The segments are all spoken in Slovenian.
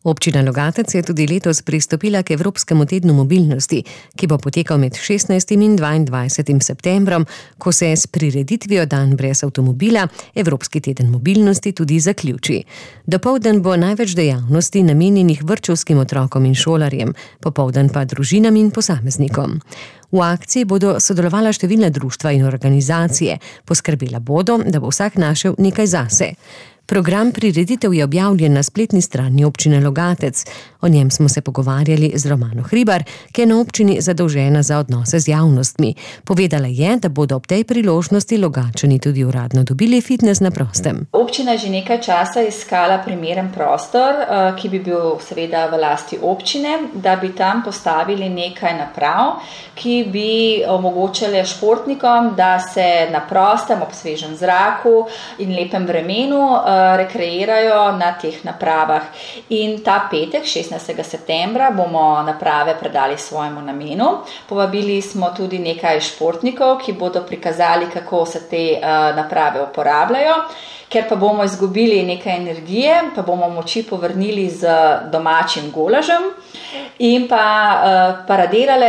Občina Logatec je tudi letos pristopila k Evropskemu tednu mobilnosti, ki bo potekal med 16. in 22. septembrom, ko se s prireditvijo Dan brez avtomobila Evropski teden mobilnosti tudi zaključi. Dopoldan bo največ dejavnosti namenjenih vrtčevskim otrokom in šolarjem, popoldan pa družinam in posameznikom. V akciji bodo sodelovala številna društva in organizacije, poskrbela bodo, da bo vsak našel nekaj zase. Program prireditev je objavljen na spletni strani občine Logatec. O njem smo se pogovarjali z Romano Hribar, ki je na občini zadolžena za odnose z javnostmi. Povedala je, da bodo ob tej priložnosti Logatčani tudi uradno dobili fitnes na prostem. Občina je že nekaj časa iskala primeren prostor, ki bi bil seveda v lasti občine, da bi tam postavili nekaj naprav, ki bi omogočale športnikom, da se na prostem, ob svežem zraku in lepem vremenu rekreirajo na teh napravah. In ta petek, 16. septembra, bomo naprave predali svojemu namenu. Povabili smo tudi nekaj športnikov, ki bodo prikazali, kako se te naprave uporabljajo. Ker pa bomo izgubili nekaj energije, pa bomo moči povrnili z domačim golažem in pa paradirale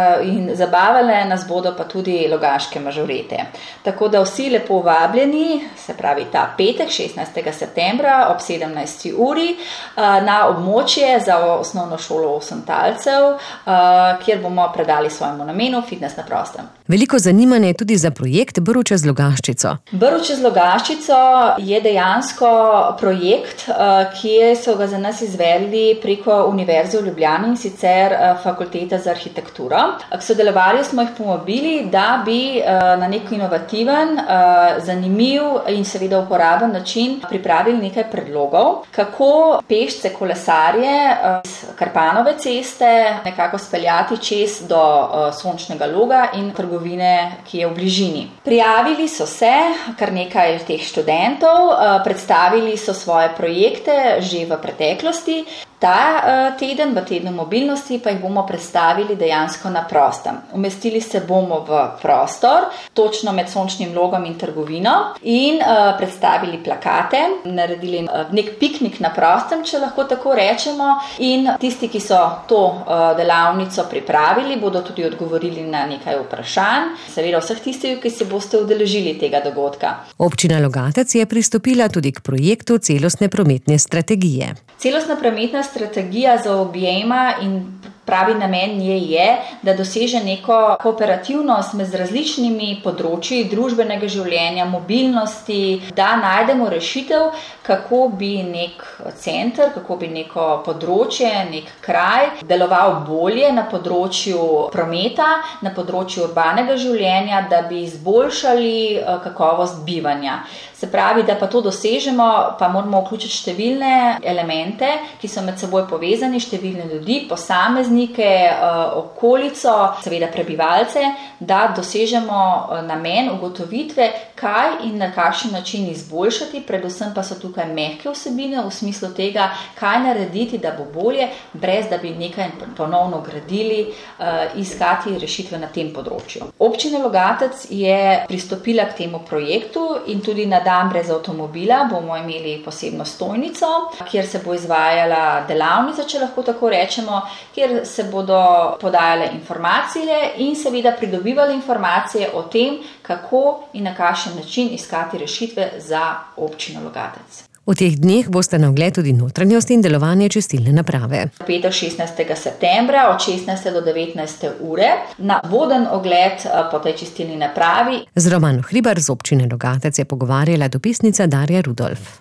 in zabavale nas bodo pa tudi logaške mažorete. Tako da vsi lepo vabljeni, se pravi ta petek, 16. septembra ob 17. uri na območje za osnovno šolo Osemtalcev, kjer bomo predali svojemu namenu fitnes na prostem. Veliko zanimanje je tudi za projekt Brv čez Logaščico. Brv čez Logaščico je dejansko projekt, ki so ga za nas izvedli preko Univerze v Ljubljani, in sicer Fakulteta za arhitekturo. K sodelovanju smo jih povabili, da bi na nek inovativen, zanimiv in seveda uporaben način pripravili nekaj predlogov, kako pešce kolesarje iz Karpanove ceste nekako speljati čez do Sončnega Loga in trgovine, ki je v bližini. Prijavili so se kar nekaj teh študentov, predstavili so svoje projekte že v preteklosti. Ta teden, v tednu mobilnosti, pa jih bomo predstavili dejansko na prostem. Umestili se bomo v prostor, točno med Sončnim Logom in trgovino, in predstavili plakate, naredili nek piknik na prostem, če lahko tako rečemo, in tisti, ki so to delavnico pripravili, bodo tudi odgovorili na nekaj vprašanj, seveda vseh tistih, ki se boste udeležili tega dogodka. Občina Logatec je pristopila tudi k projektu celostne prometne strategije. Celostna prometna strategija zaobjema in pravi namen nje je, da doseže neko kooperativnost med različnimi področji družbenega življenja, mobilnosti, da najdemo rešitev, kako bi nek center, kako bi neko področje, nek kraj deloval bolje na področju prometa, na področju urbanega življenja, da bi izboljšali kakovost bivanja. Se pravi, da pa to dosežemo, pa moramo vključiti številne elemente, ki so med seboj povezani, številne ljudi, posameznike, okolico, seveda prebivalce, da dosežemo namen ugotovitve, kaj in na kakšen način izboljšati, predvsem pa so tukaj mehke vsebine v smislu tega, kaj narediti, da bo bolje, brez da bi nekaj ponovno gradili, iskati rešitve na tem področju. Občina Logatec je pristopila k temu projektu in tudi na Dan brez avtomobila bomo imeli posebno stojnico, kjer se bo izvajala delavnica, če lahko tako rečemo, kjer se bodo podajale informacije in seveda pridobivali informacije o tem, kako in na kakšen način iskati rešitve za občino Logatec. V teh dneh boste na ogled tudi notranjost in delovanje čistilne naprave. Petek 16. septembra od 16. do 19. ure na voden ogled po tej čistilni napravi. Z Romano Hribar z občine Logatec je pogovarjala dopisnica Darja Rudolf.